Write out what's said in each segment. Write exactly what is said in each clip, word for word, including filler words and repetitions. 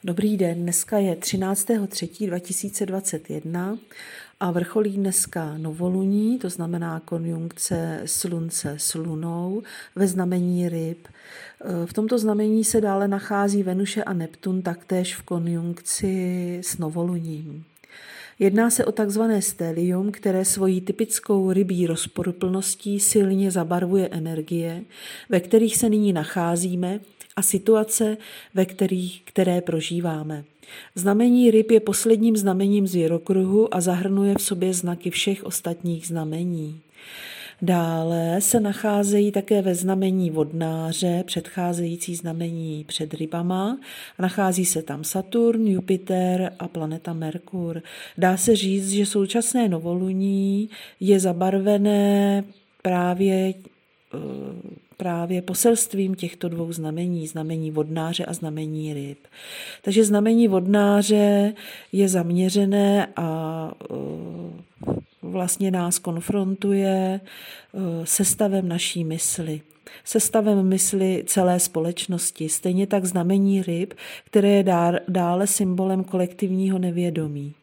Dobrý den, dneska je třináctého třetího dva tisíce dvacet jedna a vrcholí dneska novoluní, to znamená konjunkce slunce s lunou ve znamení ryb. V tomto znamení se dále nachází Venuše a Neptun taktéž v konjunkci s novoluním. Jedná se o takzvané stelium, které svojí typickou rybí rozporuplností silně zabarvuje energie, ve kterých se nyní nacházíme, a situace, ve kterých, které prožíváme. Znamení ryb je posledním znamením zvěrokruhu a zahrnuje v sobě znaky všech ostatních znamení. Dále se nacházejí také ve znamení vodnáře, předcházející znamení před rybama. Nachází se tam Saturn, Jupiter a planeta Merkur. Dá se říct, že současné novoluní je zabarvené právě právě poselstvím těchto dvou znamení, znamení vodnáře a znamení ryb. Takže znamení vodnáře je zaměřené a vlastně nás konfrontuje se stavem naší mysli. Se stavem mysli celé společnosti. Stejně tak znamení ryb, které je dále symbolem kolektivního nevědomí.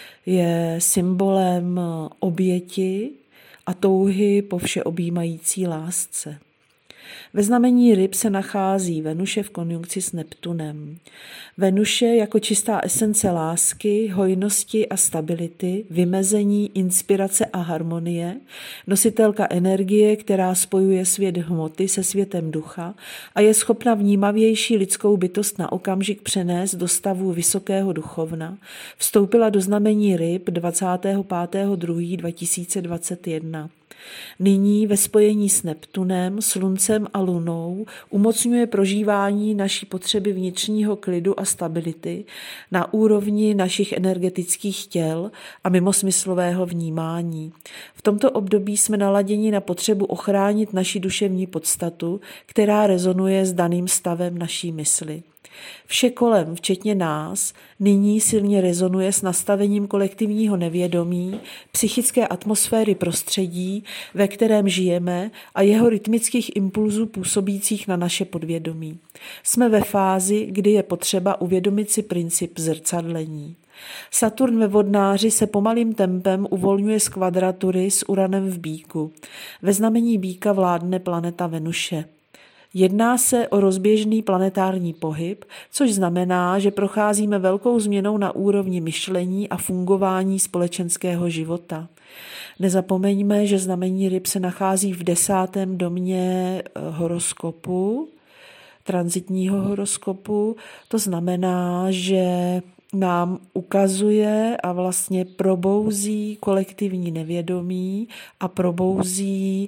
Je symbolem oběti a touhy po všeobjímající lásce. Ve znamení ryb se nachází Venuše v konjunkci s Neptunem. Venuše jako čistá esence lásky, hojnosti a stability, vymezení, inspirace a harmonie, nositelka energie, která spojuje svět hmoty se světem ducha a je schopna vnímavější lidskou bytost na okamžik přenést do stavu vysokého duchovna, vstoupila do znamení ryb dvacátého pátého druhého dva tisíce dvacet jedna. Nyní ve spojení s Neptunem, sluncem a lunou umocňuje prožívání naší potřeby vnitřního klidu a stability na úrovni našich energetických těl a mimosmyslového vnímání. V tomto období jsme naladěni na potřebu ochránit naši duševní podstatu, která rezonuje s daným stavem naší mysli. Vše kolem, včetně nás, nyní silně rezonuje s nastavením kolektivního nevědomí, psychické atmosféry prostředí, ve kterém žijeme a jeho rytmických impulzů působících na naše podvědomí. Jsme ve fázi, kdy je potřeba uvědomit si princip zrcadlení. Saturn ve vodnáři se pomalým tempem uvolňuje z kvadratury s Uranem v Býku. Ve znamení Býka vládne planeta Venuše. Jedná se o rozběžný planetární pohyb, což znamená, že procházíme velkou změnou na úrovni myšlení a fungování společenského života. Nezapomeňme, že znamení ryb se nachází v desátém domě horoskopu, tranzitního horoskopu. To znamená, že nám ukazuje a vlastně probouzí kolektivní nevědomí a probouzí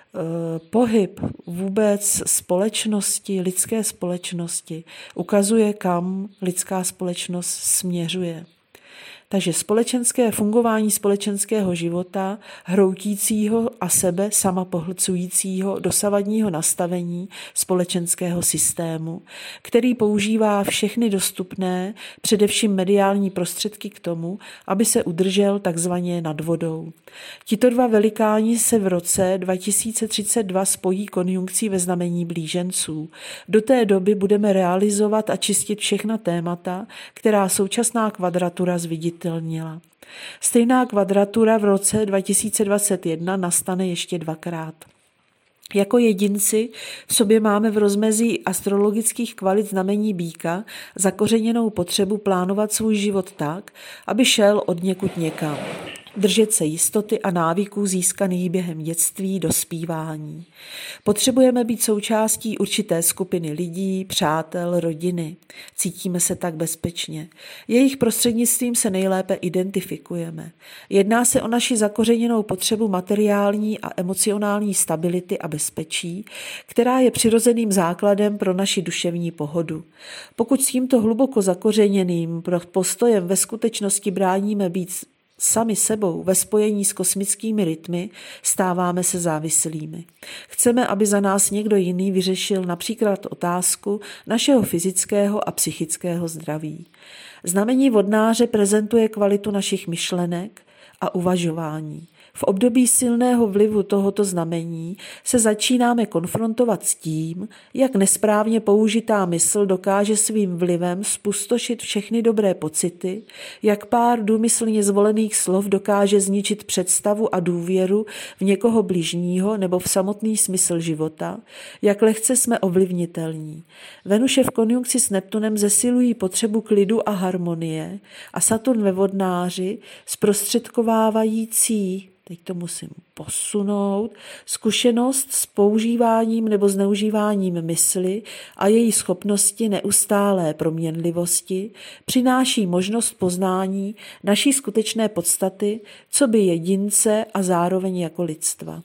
pohyb vůbec společnosti, lidské společnosti, ukazuje, kam lidská společnost směřuje. Takže společenské fungování společenského života, hroutícího a sebe sama pohlcujícího dosavadního nastavení společenského systému, který používá všechny dostupné, především mediální prostředky k tomu, aby se udržel takzvaně nad vodou. Tito dva velikáni se v roce dva tisíce třicet dva spojí konjunkcí ve znamení blíženců. Do té doby budeme realizovat a čistit všechna témata, která současná kvadratura zviditelnila. Stejná kvadratura v roce dva tisíce dvacet jedna nastane ještě dvakrát. Jako jedinci v sobě máme v rozmezí astrologických kvalit znamení Býka zakořeněnou potřebu plánovat svůj život tak, aby šel odněkud někam. Držet se jistoty a návyků získaných během dětství, dospívání. Potřebujeme být součástí určité skupiny lidí, přátel, rodiny. Cítíme se tak bezpečně. Jejich prostřednictvím se nejlépe identifikujeme. Jedná se o naši zakořeněnou potřebu materiální a emocionální stability a bezpečí, která je přirozeným základem pro naši duševní pohodu. Pokud s tímto hluboko zakořeněným postojem ve skutečnosti bráníme být sami sebou ve spojení s kosmickými rytmy, stáváme se závislými. Chceme, aby za nás někdo jiný vyřešil například otázku našeho fyzického a psychického zdraví. Znamení vodnáře prezentuje kvalitu našich myšlenek a uvažování. V období silného vlivu tohoto znamení se začínáme konfrontovat s tím, jak nesprávně použitá mysl dokáže svým vlivem spustošit všechny dobré pocity, jak pár důmyslně zvolených slov dokáže zničit představu a důvěru v někoho bližního nebo v samotný smysl života, jak lehce jsme ovlivnitelní. Venuše v konjunkci s Neptunem zesilují potřebu klidu a harmonie a Saturn ve vodnáři zprostředkovávající, teď to musím posunout, zkušenost s používáním nebo zneužíváním mysli a její schopnosti neustálé proměnlivosti přináší možnost poznání naší skutečné podstaty, co by jedince a zároveň jako lidstva.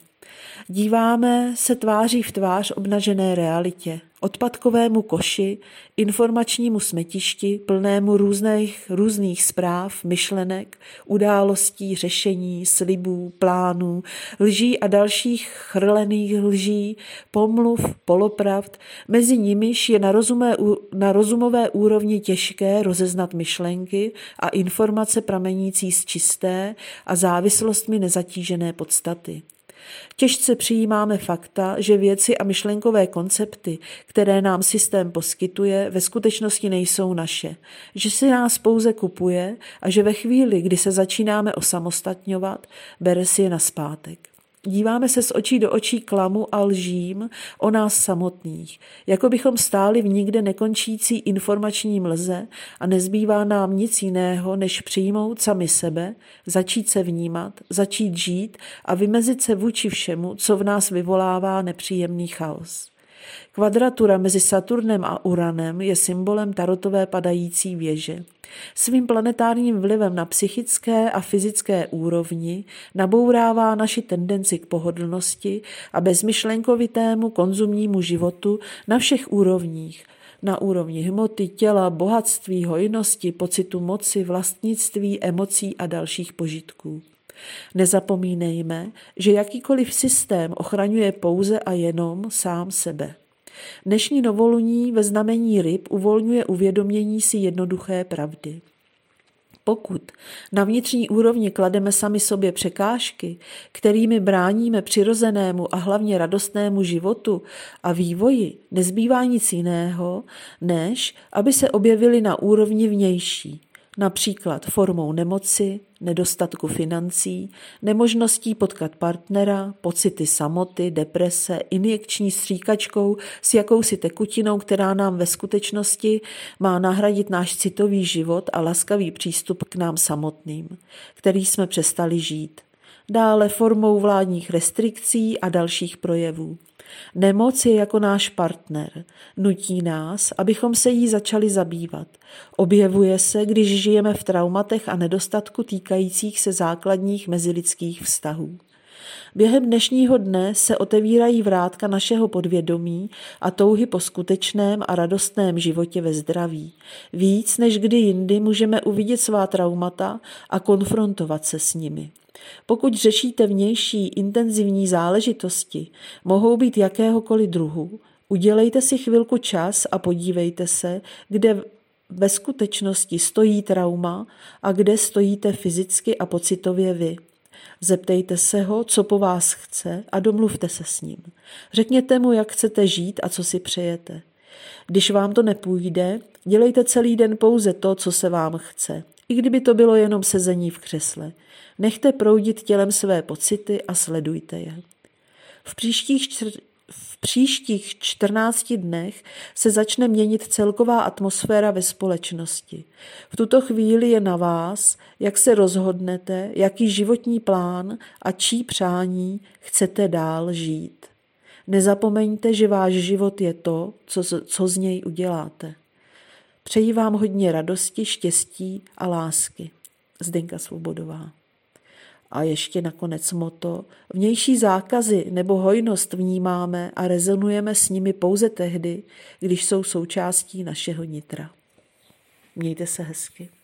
Díváme se tváří v tvář obnažené realitě, odpadkovému koši, informačnímu smetišti, plnému různých, různých zpráv, myšlenek, událostí, řešení, slibů, plánů, lží a dalších chrlených lží, pomluv, polopravd, mezi nimiž je na, rozumé, na rozumové úrovni těžké rozeznat myšlenky a informace pramenící z čisté a závislostmi nezatížené podstaty. Těžce přijímáme fakta, že věci a myšlenkové koncepty, které nám systém poskytuje, ve skutečnosti nejsou naše, že si nás pouze kupuje a že ve chvíli, kdy se začínáme osamostatňovat, bere si je nazpátek. Díváme se z očí do očí klamu a lžím o nás samotných, jako bychom stáli v nikde nekončící informační mlze a nezbývá nám nic jiného, než přijmout sami sebe, začít se vnímat, začít žít a vymezit se vůči všemu, co v nás vyvolává nepříjemný chaos. Kvadratura mezi Saturnem a Uranem je symbolem tarotové padající věže. Svým planetárním vlivem na psychické a fyzické úrovni nabourává naši tendenci k pohodlnosti a bezmyšlenkovitému konzumnímu životu na všech úrovních. Na úrovni hmoty, těla, bohatství, hojnosti, pocitu moci, vlastnictví, emocí a dalších požitků. Nezapomínejme, že jakýkoliv systém ochraňuje pouze a jenom sám sebe. Dnešní novoluní ve znamení ryb uvolňuje uvědomění si jednoduché pravdy. Pokud na vnitřní úrovni klademe sami sobě překážky, kterými bráníme přirozenému a hlavně radostnému životu a vývoji, nezbývá nic jiného, než aby se objevily na úrovni vnější, například formou nemoci, nedostatku financí, nemožností potkat partnera, pocity samoty, deprese, injekční stříkačkou s jakousi tekutinou, která nám ve skutečnosti má nahradit náš citový život a laskavý přístup k nám samotným, který jsme přestali žít. Dále formou vládních restrikcí a dalších projevů. Nemoc je jako náš partner, nutí nás, abychom se jí začali zabývat. Objevuje se, když žijeme v traumatech a nedostatku týkajících se základních mezilidských vztahů. Během dnešního dne se otevírají vrátka našeho podvědomí a touhy po skutečném a radostném životě ve zdraví. Víc než kdy jindy můžeme uvidět svá traumata a konfrontovat se s nimi. Pokud řešíte vnější intenzivní záležitosti, mohou být jakéhokoliv druhu, udělejte si chvilku čas a podívejte se, kde ve skutečnosti stojí trauma a kde stojíte fyzicky a pocitově vy. Zeptejte se ho, co po vás chce a domluvte se s ním. Řekněte mu, jak chcete žít a co si přejete. Když vám to nepůjde, dělejte celý den pouze to, co se vám chce. I kdyby to bylo jenom sezení v křesle. Nechte proudit tělem své pocity a sledujte je. V příštích, čtyř... v příštích čtrnácti dnech se začne měnit celková atmosféra ve společnosti. V tuto chvíli je na vás, jak se rozhodnete, jaký životní plán a čí přání chcete dál žít. Nezapomeňte, že váš život je to, co, co z něj uděláte. Přeji vám hodně radosti, štěstí a lásky. Zdenka Svobodová. A ještě nakonec motto. Vnější zákazy nebo hojnost vnímáme a rezonujeme s nimi pouze tehdy, když jsou součástí našeho nitra. Mějte se hezky.